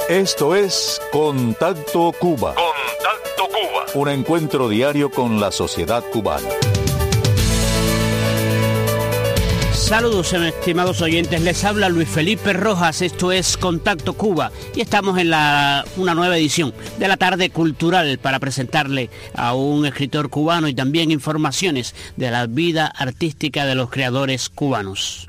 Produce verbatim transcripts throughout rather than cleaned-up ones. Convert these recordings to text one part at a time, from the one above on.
Esto es Contacto Cuba. Contacto Cuba. Un encuentro diario con la sociedad cubana. Saludos, estimados oyentes, les habla Luis Felipe Rojas, esto es Contacto Cuba y estamos en la, una nueva edición de la tarde cultural para presentarle a un escritor cubano y también informaciones de la vida artística de los creadores cubanos.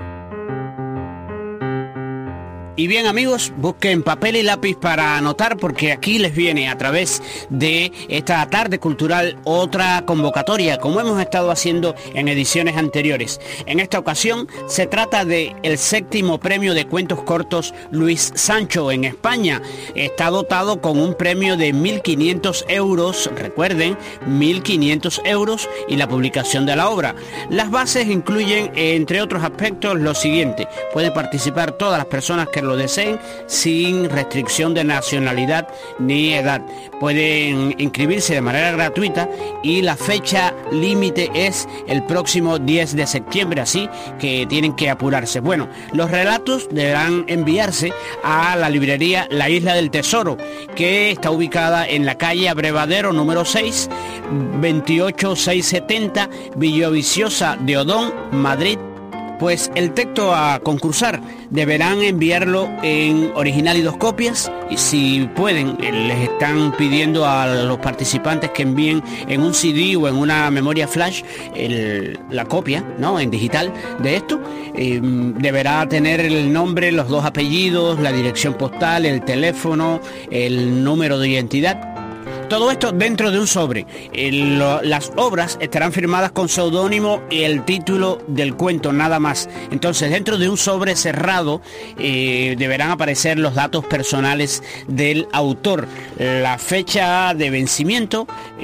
Y bien, amigos, busquen papel y lápiz para anotar, porque aquí les viene a través de esta tarde cultural otra convocatoria, como hemos estado haciendo en ediciones anteriores. En esta ocasión se trata de el séptimo premio de cuentos cortos Luis Sancho en España. Está dotado con un premio de mil quinientos euros, recuerden, mil quinientos euros y la publicación de la obra. Las bases incluyen, entre otros aspectos, lo siguiente: pueden participar todas las personas que lo deseen sin restricción de nacionalidad ni edad. Pueden inscribirse de manera gratuita y la fecha límite es el próximo diez de septiembre, así que tienen que apurarse. Bueno, los relatos deberán enviarse a la librería La Isla del Tesoro, que está ubicada en la calle Abrevadero número seis, veintiocho mil seiscientos setenta, Villaviciosa de Odón, Madrid. Pues el texto a concursar deberán enviarlo en original y dos copias, y si pueden les están pidiendo a los participantes que envíen en un C D o en una memoria flash el, la copia, ¿no?, en digital de esto. Eh, deberá tener el nombre, los dos apellidos, la dirección postal, el teléfono, el número de identidad. Todo esto dentro de un sobre. El, las obras estarán firmadas con seudónimo y el título del cuento, nada más. Entonces, dentro de un sobre cerrado eh, deberán aparecer los datos personales del autor. La fecha de vencimiento,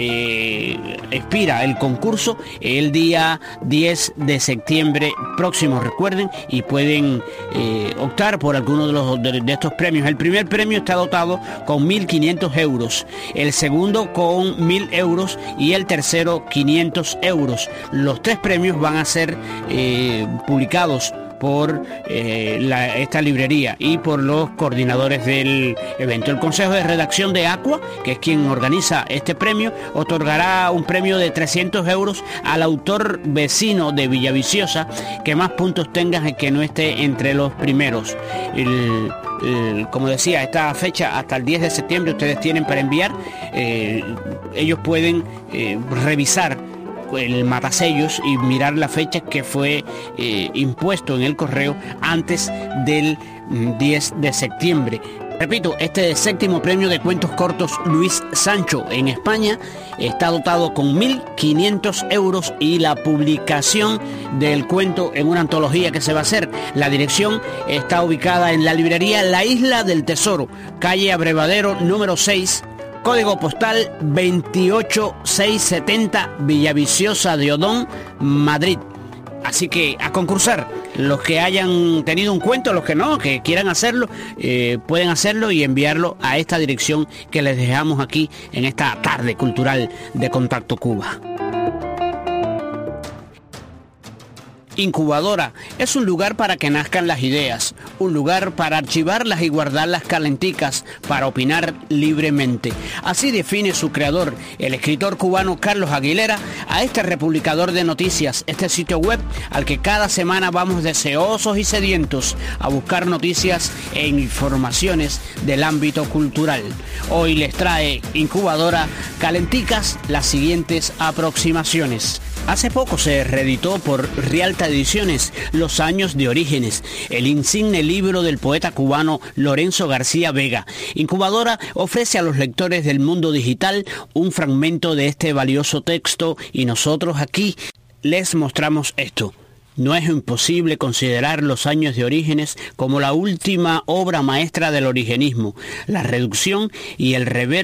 eh, expira el concurso el día diez de septiembre próximo, recuerden, y pueden eh, optar por alguno de, los, de, de estos premios. El primer premio está dotado con mil quinientos euros. El segundo segundo con mil euros y el tercero quinientos euros. Los tres premios van a ser eh, publicados por eh, la, esta librería y por los coordinadores del evento. El Consejo de Redacción de Aqua, que es quien organiza este premio, otorgará un premio de trescientos euros al autor vecino de Villaviciosa que más puntos tenga y que no esté entre los primeros. El, el, como decía, esta fecha hasta el diez de septiembre ustedes tienen para enviar. Eh, ellos pueden eh, revisar el matasellos y mirar la fecha que fue eh, impuesto en el correo antes del diez de septiembre. Repito, este séptimo premio de cuentos cortos Luis Sancho en España está dotado con mil quinientos euros y la publicación del cuento en una antología que se va a hacer. La dirección está ubicada en la librería La Isla del Tesoro, calle Abrevadero número seis, código postal veintiocho mil seiscientos setenta, Villaviciosa de Odón, Madrid. Así que a concursar, los que hayan tenido un cuento, los que no, que quieran hacerlo, eh, pueden hacerlo y enviarlo a esta dirección que les dejamos aquí en esta tarde cultural de Contacto Cuba. Incubadora es un lugar para que nazcan las ideas, un lugar para archivarlas y guardarlas calenticas, para opinar libremente. Así define su creador, el escritor cubano Carlos Aguilera, a este republicador de noticias, este sitio web al que cada semana vamos deseosos y sedientos a buscar noticias e informaciones del ámbito cultural. Hoy les trae Incubadora calenticas las siguientes aproximaciones. Hace poco se reeditó por Rialta Ediciones Los años de Orígenes, el insigne libro del poeta cubano Lorenzo García Vega. Incubadora ofrece a los lectores del mundo digital un fragmento de este valioso texto y nosotros aquí les mostramos esto. No es imposible considerar Los años de Orígenes como la última obra maestra del origenismo. La reducción y el reverso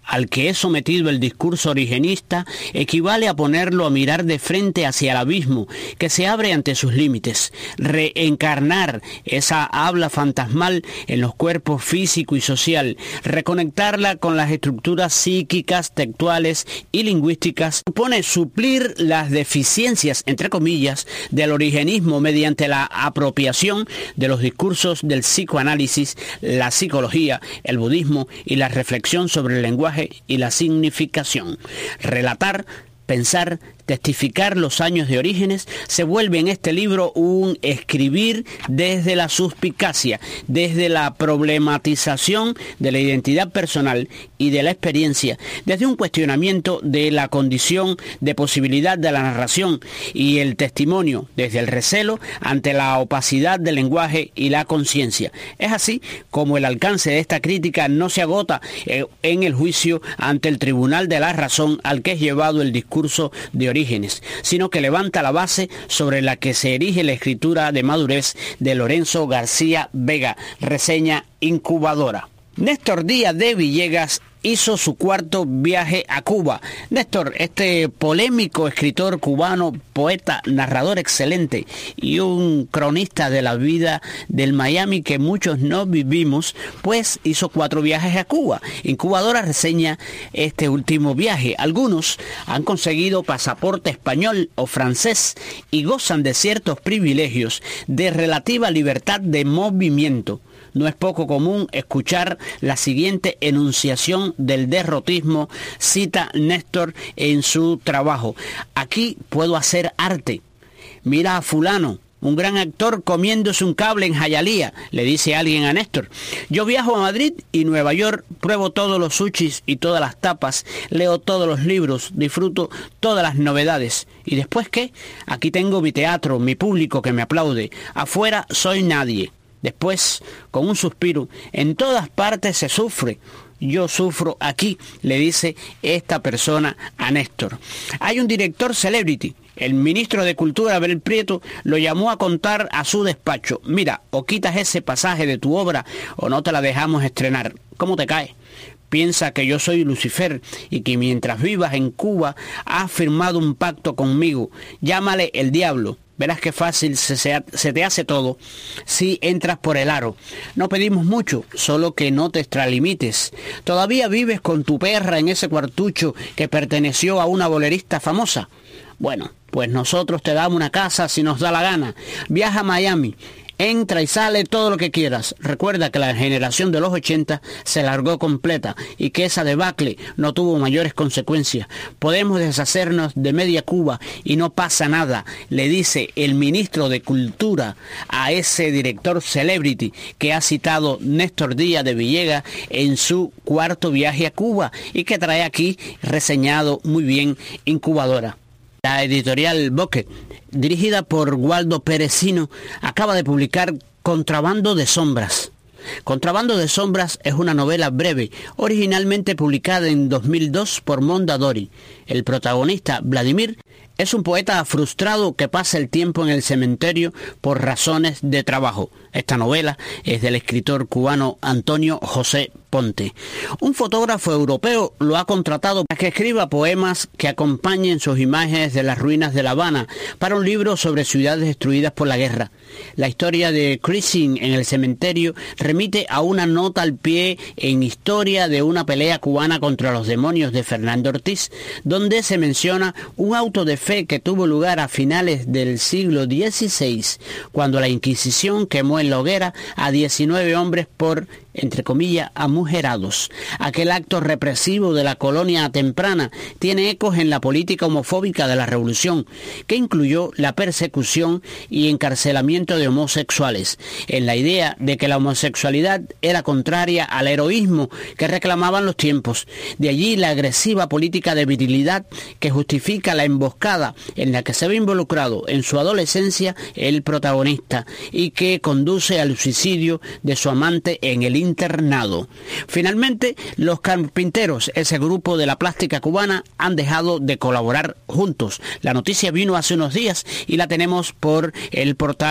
al que es sometido el discurso origenista equivale a ponerlo a mirar de frente hacia el abismo que se abre ante sus límites, reencarnar esa habla fantasmal en los cuerpos físico y social, reconectarla con las estructuras psíquicas, textuales y lingüísticas, supone suplir las deficiencias, entre comillas, del origenismo mediante la apropiación de los discursos del psicoanálisis, la psicología, el budismo y la reflexión sobre el lenguaje y la significación. Relatar, pensar, testificar los años de Orígenes se vuelve en este libro un escribir desde la suspicacia, desde la problematización de la identidad personal y de la experiencia, desde un cuestionamiento de la condición de posibilidad de la narración y el testimonio, desde el recelo ante la opacidad del lenguaje y la conciencia. Es así como el alcance de esta crítica no se agota eh, en el juicio ante el tribunal de la razón al que es llevado el discurso de Orígenes, sino que levanta la base sobre la que se erige la escritura de madurez de Lorenzo García Vega. Reseña Incubadora. Néstor Díaz de Villegas hizo su cuarto viaje a Cuba. Néstor, este polémico escritor cubano, poeta, narrador excelente y un cronista de la vida del Miami que muchos no vivimos, pues hizo cuatro viajes a Cuba. Incubadora reseña este último viaje. Algunos han conseguido pasaporte español o francés y gozan de ciertos privilegios de relativa libertad de movimiento. No es poco común escuchar la siguiente enunciación del derrotismo, cita Néstor en su trabajo. Aquí puedo hacer arte. Mira a fulano, un gran actor comiéndose un cable en Hialeah, le dice alguien a Néstor. Yo viajo a Madrid y Nueva York, pruebo todos los sushis y todas las tapas, leo todos los libros, disfruto todas las novedades. ¿Y después qué? Aquí tengo mi teatro, mi público que me aplaude. Afuera soy nadie. Después, con un suspiro, en todas partes se sufre. Yo sufro aquí, le dice esta persona a Néstor. Hay un director celebrity. El ministro de Cultura, Abel Prieto, lo llamó a contar a su despacho. Mira, o quitas ese pasaje de tu obra o no te la dejamos estrenar. ¿Cómo te cae? Piensa que yo soy Lucifer y que mientras vivas en Cuba has firmado un pacto conmigo. Llámale el diablo. Verás qué fácil se, se, se te hace todo si entras por el aro. No pedimos mucho, solo que no te extralimites. Todavía vives con tu perra en ese cuartucho que perteneció a una bolerista famosa. Bueno, pues nosotros te damos una casa si nos da la gana. Viaja a Miami. Entra y sale todo lo que quieras. Recuerda que la generación de los ochenta se largó completa y que esa debacle no tuvo mayores consecuencias. Podemos deshacernos de media Cuba y no pasa nada, le dice el ministro de Cultura a ese director celebrity que ha citado Néstor Díaz de Villegas en su cuarto viaje a Cuba y que trae aquí reseñado muy bien Incubadora. La editorial Bosquet, dirigida por Waldo Perecino, acaba de publicar Contrabando de Sombras. Contrabando de Sombras es una novela breve, originalmente publicada en dos mil dos por Mondadori. El protagonista, Vladimir, es un poeta frustrado que pasa el tiempo en el cementerio por razones de trabajo. Esta novela es del escritor cubano Antonio José Ponte. Un fotógrafo europeo lo ha contratado para que escriba poemas que acompañen sus imágenes de las ruinas de La Habana para un libro sobre ciudades destruidas por la guerra. La historia de Cruising en el cementerio remite a una nota al pie en Historia de una pelea cubana contra los demonios de Fernando Ortiz, donde se menciona un auto de fe que tuvo lugar a finales del siglo dieciséis, cuando la Inquisición quemó en la hoguera a diecinueve hombres por, entre comillas, amujerados. Aquel acto represivo de la colonia temprana tiene ecos en la política homofóbica de la Revolución, que incluyó la persecución y encarcelamiento de homosexuales, en la idea de que la homosexualidad era contraria al heroísmo que reclamaban los tiempos. De allí la agresiva política de virilidad que justifica la emboscada en la que se ve involucrado en su adolescencia el protagonista y que conduce al suicidio de su amante en el internado. Finalmente, los carpinteros, ese grupo de la plástica cubana, han dejado de colaborar juntos. La noticia vino hace unos días y la tenemos por el portal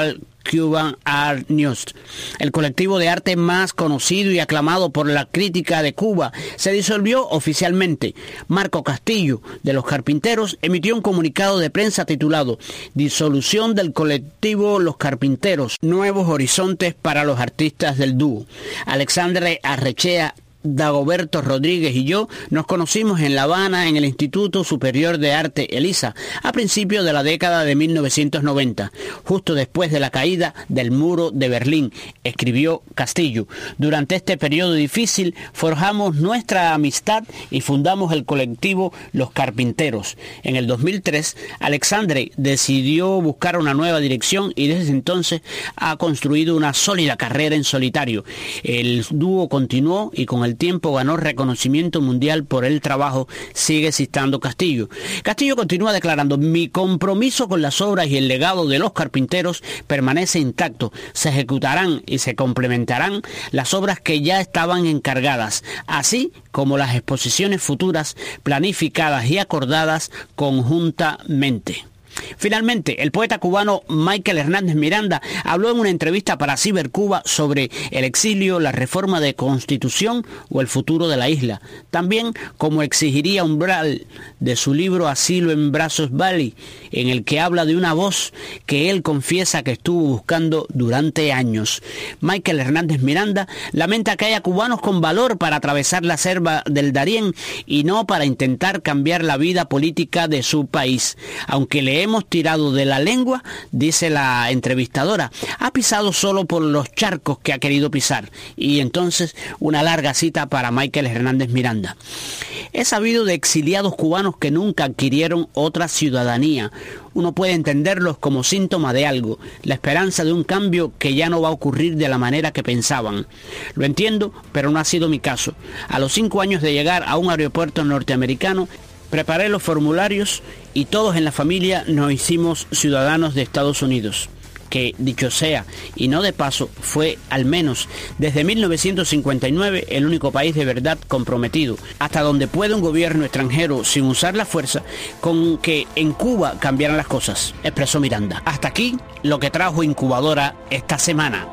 Cuban Art News. El colectivo de arte más conocido y aclamado por la crítica de Cuba se disolvió oficialmente. Marco Castillo, de Los Carpinteros, emitió un comunicado de prensa titulado Disolución del colectivo Los Carpinteros, nuevos horizontes para los artistas del dúo. Alexandre Arrechea, Dagoberto Rodríguez y yo nos conocimos en La Habana en el Instituto Superior de Arte ELISA a principios de la década de mil novecientos noventa, justo después de la caída del muro de Berlín, escribió Castillo. Durante este periodo difícil forjamos nuestra amistad y fundamos el colectivo Los Carpinteros. En el dos mil tres, Alexandre decidió buscar una nueva dirección y desde entonces ha construido una sólida carrera en solitario. El dúo continuó y con el tiempo ganó reconocimiento mundial por el trabajo, sigue citando Castillo. Castillo continúa declarando: mi compromiso con las obras y el legado de Los Carpinteros permanece intacto. Se ejecutarán y se complementarán las obras que ya estaban encargadas, así como las exposiciones futuras planificadas y acordadas conjuntamente. Finalmente, el poeta cubano Michael Hernández Miranda habló en una entrevista para Cibercuba sobre el exilio, la reforma de constitución o el futuro de la isla. También como exigiría Umbral de su libro Asilo en Brazos Valley, en el que habla de una voz que él confiesa que estuvo buscando durante años. Michael Hernández Miranda lamenta que haya cubanos con valor para atravesar la selva del Darién y no para intentar cambiar la vida política de su país. Aunque le hemos tirado de la lengua, dice la entrevistadora, ha pisado solo por los charcos que ha querido pisar. Y entonces una larga cita para Michael Hernández Miranda. He sabido de exiliados cubanos que nunca adquirieron otra ciudadanía. Uno puede entenderlos como síntoma de algo, la esperanza de un cambio que ya no va a ocurrir de la manera que pensaban. Lo entiendo, pero no ha sido mi caso. A los cinco años de llegar a un aeropuerto norteamericano, preparé los formularios y todos en la familia nos hicimos ciudadanos de Estados Unidos, que, dicho sea, y no de paso, fue al menos desde mil novecientos cincuenta y nueve el único país de verdad comprometido, hasta donde puede un gobierno extranjero, sin usar la fuerza, con que en Cuba cambiaran las cosas, expresó Miranda. Hasta aquí lo que trajo Incubadora esta semana.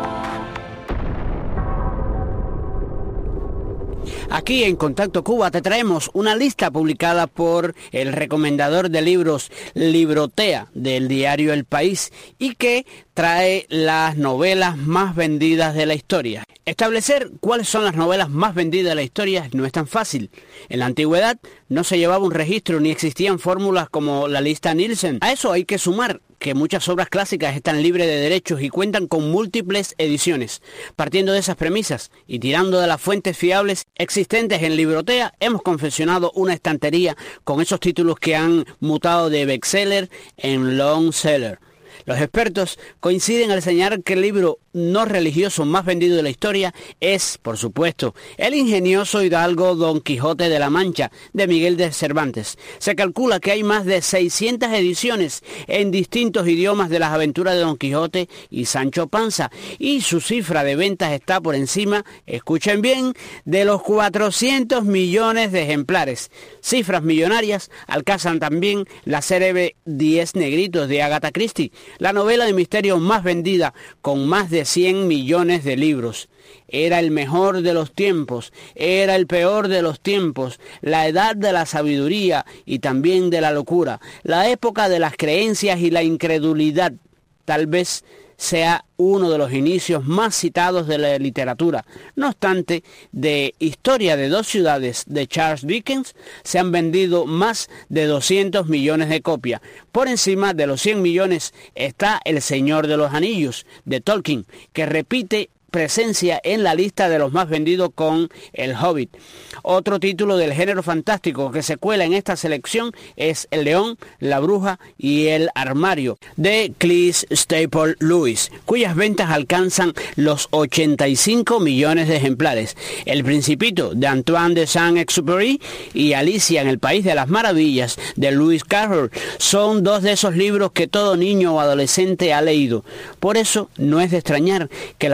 Aquí en Contacto Cuba te traemos una lista publicada por el recomendador de libros Librotea del diario El País y que trae las novelas más vendidas de la historia. Establecer cuáles son las novelas más vendidas de la historia no es tan fácil. En la antigüedad no se llevaba un registro ni existían fórmulas como la lista Nielsen. A eso hay que sumar que muchas obras clásicas están libres de derechos y cuentan con múltiples ediciones. Partiendo de esas premisas y tirando de las fuentes fiables existentes en Librotea, hemos confeccionado una estantería con esos títulos que han mutado de bestseller en long seller. Los expertos coinciden al señalar que el libro no religioso más vendido de la historia es, por supuesto, el ingenioso hidalgo Don Quijote de la Mancha, de Miguel de Cervantes. Se calcula que hay más de seiscientas ediciones en distintos idiomas de las aventuras de Don Quijote y Sancho Panza, y su cifra de ventas está por encima, escuchen bien, de los cuatrocientos millones de ejemplares. Cifras millonarias alcanzan también la célebre Diez Negritos de Agatha Christie, la novela de misterio más vendida, con más de cien millones de libros. Era el mejor de los tiempos, era el peor de los tiempos, la edad de la sabiduría y también de la locura, la época de las creencias y la incredulidad. Tal vez sea uno de los inicios más citados de la literatura. No obstante, de Historia de dos ciudades de Charles Dickens se han vendido más de doscientos millones de copias. Por encima de los cien millones está El Señor de los Anillos de Tolkien, que repite presencia en la lista de los más vendidos con El Hobbit. Otro título del género fantástico que se cuela en esta selección es El León, la Bruja y el Armario de Cleese Staple Lewis, cuyas ventas alcanzan los ochenta y cinco millones de ejemplares. El Principito de Antoine de Saint-Exupéry y Alicia en el País de las Maravillas de Lewis Carroll son dos de esos libros que todo niño o adolescente ha leído. Por eso no es de extrañar que las cifras de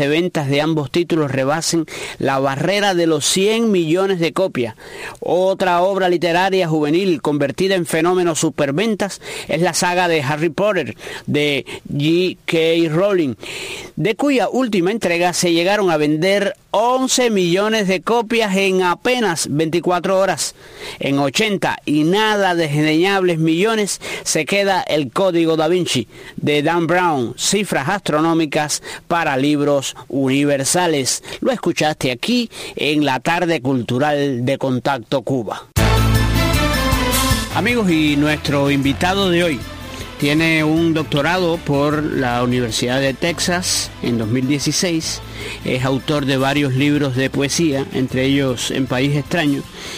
de ventas de ambos títulos rebasen la barrera de los cien millones de copias. Otra obra literaria juvenil convertida en fenómeno superventas es la saga de Harry Potter de J K Rowling, de cuya última entrega se llegaron a vender once millones de copias en apenas veinticuatro horas. En ochenta y nada desdeñables millones se queda El Código Da Vinci de Dan Brown, cifras astronómicas para libros universales. Lo escuchaste aquí en la tarde cultural de Contacto Cuba. Amigos, y nuestro invitado de hoy tiene un doctorado por la Universidad de Texas en dos mil dieciséis. Es autor de varios libros de poesía, entre ellos En País Extraño,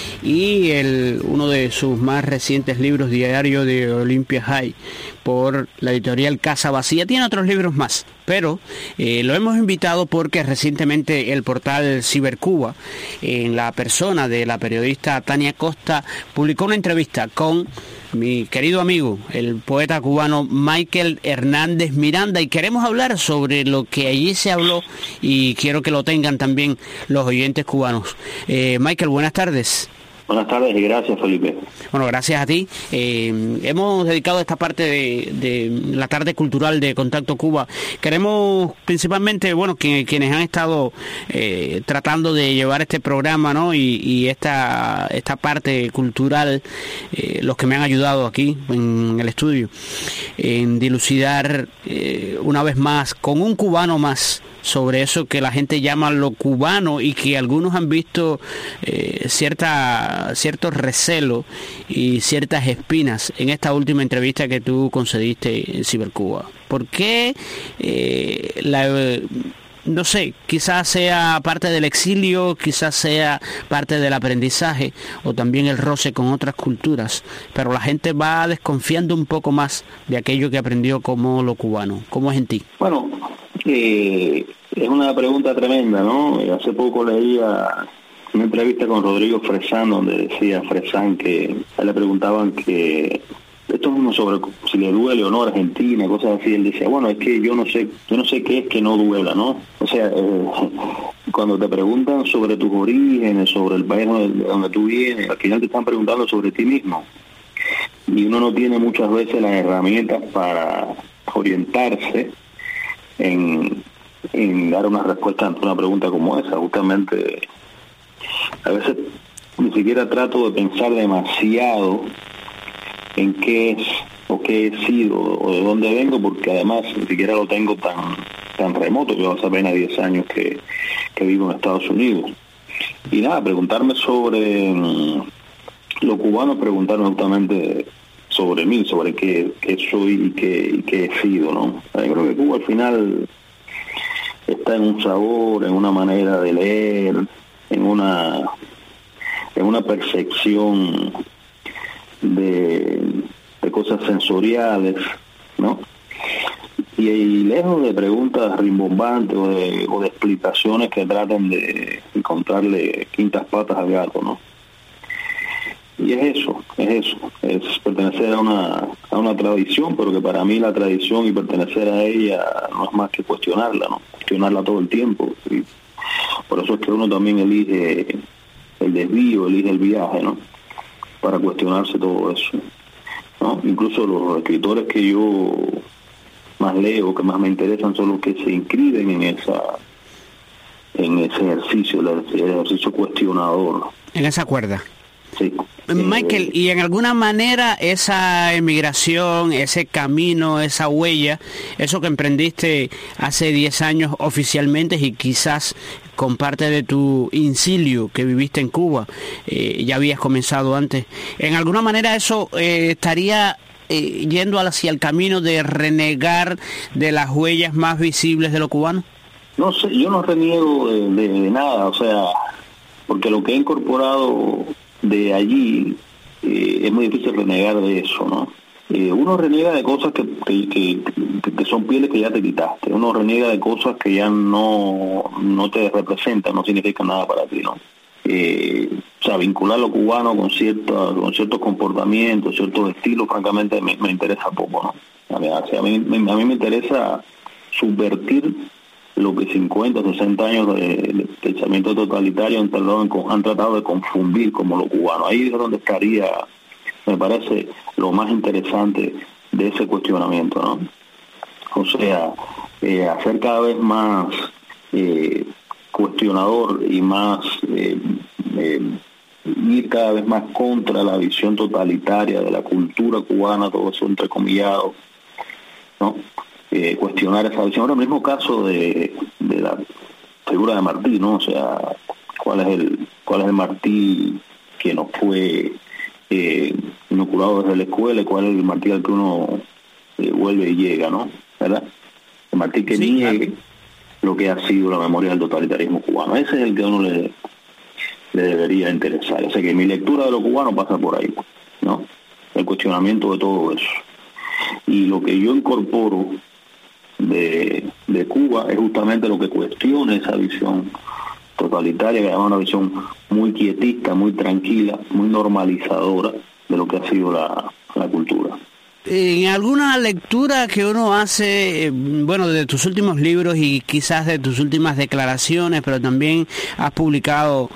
y el, uno de sus más recientes libros, Diario de Olympia High, por la editorial Casa Vacía. Tiene otros libros más, pero eh, lo hemos invitado porque recientemente el portal Cibercuba, en la persona de la periodista Tania Costa, publicó una entrevista con mi querido amigo, el poeta cubano Michael Hernández Miranda, y queremos hablar sobre lo que allí se habló y quiero que lo tengan también los oyentes cubanos. Eh, Michael, buenas tardes. Buenas tardes y gracias, Felipe. Bueno, gracias a ti. Eh, hemos dedicado esta parte de, de la tarde cultural de Contacto Cuba. Queremos principalmente, bueno, que, quienes han estado eh, tratando de llevar este programa, ¿no? Y, y esta esta parte cultural, eh, los que me han ayudado aquí en el estudio, en dilucidar eh, una vez más, con un cubano más, sobre eso que la gente llama lo cubano y que algunos han visto eh, cierta cierto recelo y ciertas espinas en esta última entrevista que tú concediste en Cibercuba. ¿Por qué eh, la... no sé, quizás sea parte del exilio, quizás sea parte del aprendizaje o también el roce con otras culturas, pero la gente va desconfiando un poco más de aquello que aprendió como lo cubano? ¿Cómo es en ti? Bueno, eh, es una pregunta tremenda, ¿no? Hace poco leía una entrevista con Rodrigo Fresán, donde decía Fresán que a él le preguntaban que esto es uno sobre si le duele o no a Argentina, cosas así. Él decía, bueno, es que yo no sé, yo no sé qué es que no duela, ¿no? O sea, eh, cuando te preguntan sobre tus orígenes, sobre el país donde, donde tú vienes, al final te están preguntando sobre ti mismo. Y uno no tiene muchas veces las herramientas para orientarse en, en dar una respuesta ante una pregunta como esa. Justamente, a veces ni siquiera trato de pensar demasiado en qué es o qué he sido o de dónde vengo, porque además ni siquiera lo tengo tan tan remoto. Yo hace apenas diez años que, que vivo en Estados Unidos. Y nada, preguntarme sobre mmm, lo cubano, preguntarme justamente sobre mí, sobre qué, qué soy y qué, y qué he sido, ¿no? Yo creo que Cuba al final está en un sabor, en una manera de leer, en una en una percepción de, de cosas sensoriales, ¿no? Y, y lejos de preguntas rimbombantes o de, o de explicaciones que traten de encontrarle quintas patas al gato, ¿no? Y es eso, es eso, es pertenecer a una a una tradición, pero que para mí la tradición y pertenecer a ella no es más que cuestionarla, ¿no? Cuestionarla todo el tiempo. Y por eso es que uno también elige el desvío, elige el viaje, ¿no? Para cuestionarse todo eso, ¿no? Incluso los escritores que yo más leo, que más me interesan, son los que se inscriben en esa en ese ejercicio, el ejercicio cuestionador. En esa cuerda. Sí. Michael, y en alguna manera esa emigración, ese camino, esa huella, eso que emprendiste hace diez años oficialmente y quizás con parte de tu incilio que viviste en Cuba, eh, ya habías comenzado antes, ¿en alguna manera eso eh, estaría eh, yendo hacia el camino de renegar de las huellas más visibles de lo cubano? No sé, yo no reniego de, de, de nada, o sea, porque lo que he incorporado de allí eh, es muy difícil renegar de eso, ¿no? Eh, uno reniega de cosas que, que, que, que son pieles que ya te quitaste, uno reniega de cosas que ya no, no te representan, no significan nada para ti, ¿no? Eh, o sea, vincular lo cubano con, cierta, con ciertos comportamientos, ciertos estilos, francamente me, me interesa poco, ¿no? A mí, a mí, a mí me interesa subvertir lo que cincuenta, sesenta años de, de pensamiento totalitario han tratado, han tratado de confundir como lo cubano. Ahí es donde estaría, me parece, lo más interesante de ese cuestionamiento, ¿no? O sea, eh, hacer cada vez más eh, cuestionador y más eh, eh, ir cada vez más contra la visión totalitaria de la cultura cubana, todo eso entrecomillado, ¿no? Eh, cuestionar esa visión. Ahora, el mismo caso de, de la figura de Martí, ¿no? O sea, cuál es el cuál es el Martí que nos fue eh, inoculado desde la escuela y cuál es el Martí al que uno eh, vuelve y llega, ¿no? ¿Verdad? El Martí que sí, niegue claro. lo que ha sido la memoria del totalitarismo cubano. Ese es el que a uno le, le debería interesar. O sea, que mi lectura de lo cubano pasa por ahí, ¿no? El cuestionamiento de todo eso. Y lo que yo incorporo de, de Cuba es justamente lo que cuestiona esa visión totalitaria, que es una visión muy quietista, muy tranquila, muy normalizadora de lo que ha sido la, la cultura. En alguna lectura que uno hace, bueno, de tus últimos libros y quizás de tus últimas declaraciones, pero también has publicado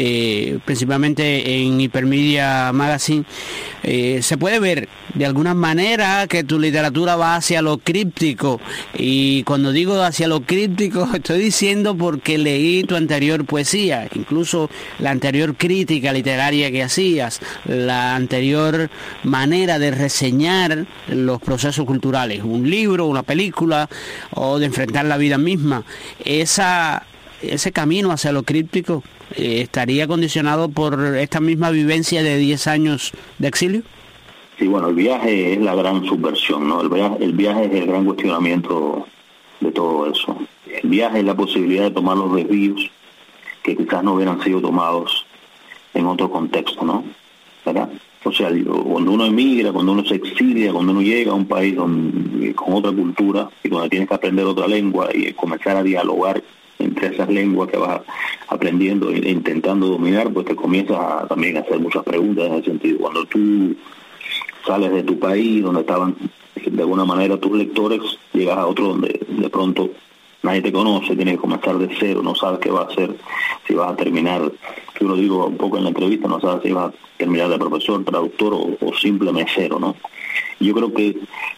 eh, principalmente en Hipermedia Magazine, eh, se puede ver de alguna manera que tu literatura va hacia lo críptico, y cuando digo hacia lo críptico estoy diciendo porque leí tu anterior poesía, incluso la anterior crítica literaria que hacías, la anterior manera de reseñar los procesos culturales, un libro, una película, o de enfrentar la vida misma. Esa, ese camino hacia lo críptico eh, estaría condicionado por esta misma vivencia de diez años de exilio. Sí, bueno, el viaje es la gran subversión, ¿no? El viaje, el viaje es el gran cuestionamiento de todo eso. El viaje es la posibilidad de tomar los desvíos que quizás no hubieran sido tomados en otro contexto, ¿no? ¿Verdad? O sea, cuando uno emigra, cuando uno se exilia, cuando uno llega a un país donde, con otra cultura y donde tienes que aprender otra lengua y comenzar a dialogar entre esas lenguas que vas aprendiendo e intentando dominar, pues te comienzas a, también a hacer muchas preguntas en ese sentido. Cuando tú sales de tu país, donde estaban de alguna manera tus lectores, llegas a otro donde de pronto nadie te conoce, tienes que comenzar de cero, no sabes qué va a hacer, si vas a terminar, yo lo digo un poco en la entrevista, no sabes si vas a terminar de profesor, traductor o, o simple mesero, ¿no? Yo creo que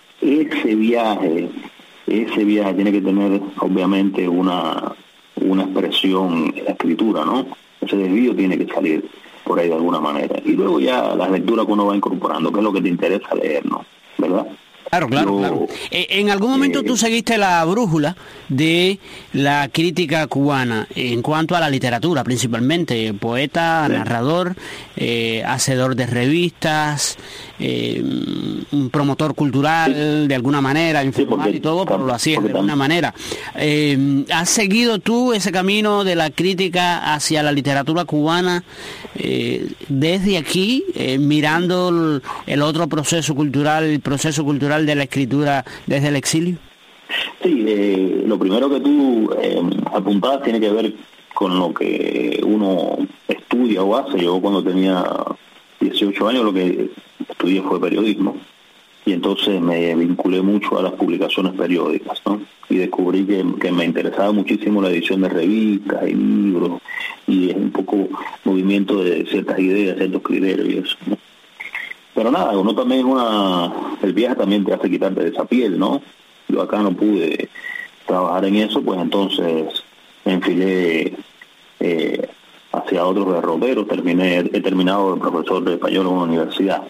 ese viaje, ese viaje tiene que tener obviamente una, una expresión en la escritura, ¿no? Ese desvío tiene que salir por ahí de alguna manera. Y luego ya las lecturas que uno va incorporando, que es lo que te interesa leer, ¿no? ¿Verdad? Claro, claro, Yo, claro. En algún momento eh, tú seguiste la brújula de la crítica cubana en cuanto a la literatura, principalmente poeta, sí. narrador, eh, hacedor de revistas, eh, un promotor cultural sí. de alguna manera, informal sí, porque, y todo, pero lo hacías de alguna manera. Eh, ¿Has seguido tú ese camino de la crítica hacia la literatura cubana eh, desde aquí, eh, mirando el, el otro proceso cultural, el proceso cultural de la escritura desde el exilio? Sí, eh, lo primero que tú eh, apuntabas tiene que ver con lo que uno estudia o hace. Yo cuando tenía dieciocho años lo que estudié fue periodismo y entonces me vinculé mucho a las publicaciones periódicas, ¿no? Y descubrí que, que me interesaba muchísimo la edición de revistas y libros y un poco movimiento de ciertas ideas, ciertos criterios y eso, ¿no? Pero nada, uno también una el viaje también te hace quitarte de esa piel, ¿no? Yo acá no pude trabajar en eso, pues entonces me enfilé eh, hacia otros derroteros, terminé, he terminado de profesor de español en una universidad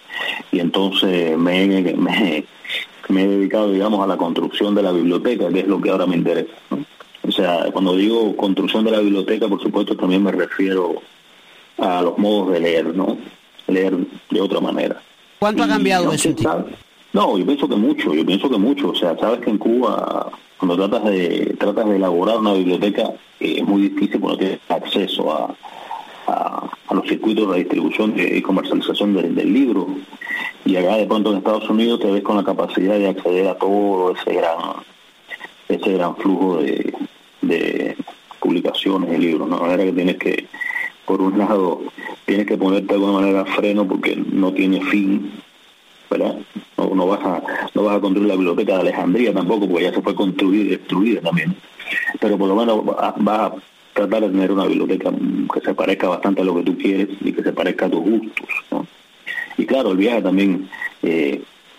y entonces me, me, me he dedicado, digamos, a la construcción de la biblioteca, que es lo que ahora me interesa, ¿no? O sea, cuando digo construcción de la biblioteca, por supuesto también me refiero a los modos de leer, ¿no? Leer de otra manera. ¿Cuánto y, ha cambiado eso? No, yo pienso que mucho, yo pienso que mucho. O sea, sabes que en Cuba, cuando tratas de tratas de elaborar una biblioteca, eh, es muy difícil porque no tienes acceso a, a, a los circuitos de distribución y comercialización de, del libro. Y acá de pronto en Estados Unidos te ves con la capacidad de acceder a todo ese gran ese gran flujo de, de publicaciones de libros, ¿no? De manera que tienes que, por un lado, tienes que ponerte de alguna manera freno porque no tiene fin ¿verdad? No, no vas a no vas a construir la biblioteca de Alejandría tampoco, porque ya se fue construida y destruida también. Pero por lo menos vas a tratar de tener una biblioteca que se parezca bastante a lo que tú quieres y que se parezca a tus gustos, ¿no? Y claro, el viaje también eh,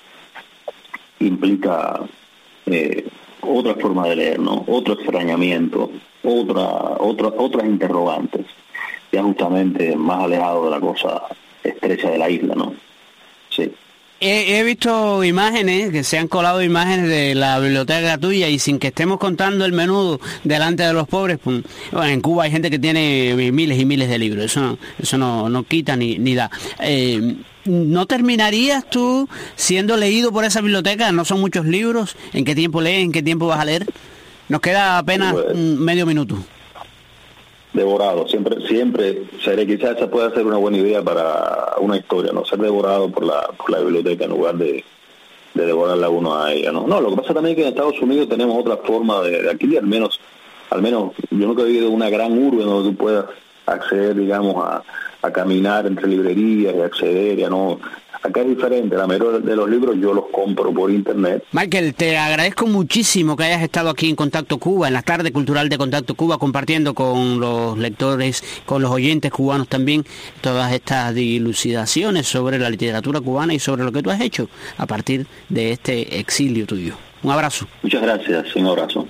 implica eh, otra forma de leer, ¿no? Otro extrañamiento, otra, otra, otras interrogantes, ya justamente más alejado de la cosa estrecha de la isla, ¿no? Sí. He, he visto imágenes, que se han colado imágenes de la biblioteca tuya, y sin que estemos contando el menudo delante de los pobres, pues, bueno, en Cuba hay gente que tiene miles y miles de libros, eso no, eso no, no quita ni, ni da. Eh, ¿No terminarías tú siendo leído por esa biblioteca? ¿No son muchos libros? ¿En qué tiempo lees? ¿En qué tiempo vas a leer? Nos queda apenas pues, medio minuto. Devorado, siempre siempre seré, quizás esa puede ser una buena idea para una historia, no ser devorado por la por la biblioteca en lugar de, de devorarla uno a ella, ¿no? No, lo que pasa también es que en Estados Unidos tenemos otra forma de, de aquí al menos, al menos yo nunca he vivido una gran urbe donde tú puedas acceder, digamos, a, a caminar entre librerías y acceder, ya no. Acá es diferente, la mayoría de los libros yo los compro por internet. Michael, te agradezco muchísimo que hayas estado aquí en Contacto Cuba, en la tarde cultural de Contacto Cuba, compartiendo con los lectores, con los oyentes cubanos también, todas estas dilucidaciones sobre la literatura cubana y sobre lo que tú has hecho a partir de este exilio tuyo. Un abrazo. Muchas gracias, un abrazo.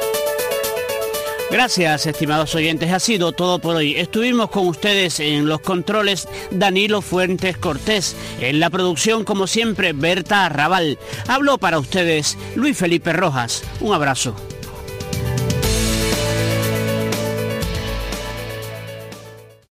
Gracias, estimados oyentes. Ha sido todo por hoy. Estuvimos con ustedes en los controles Danilo Fuentes Cortés. En la producción, como siempre, Berta Arrabal. Habló para ustedes Luis Felipe Rojas. Un abrazo.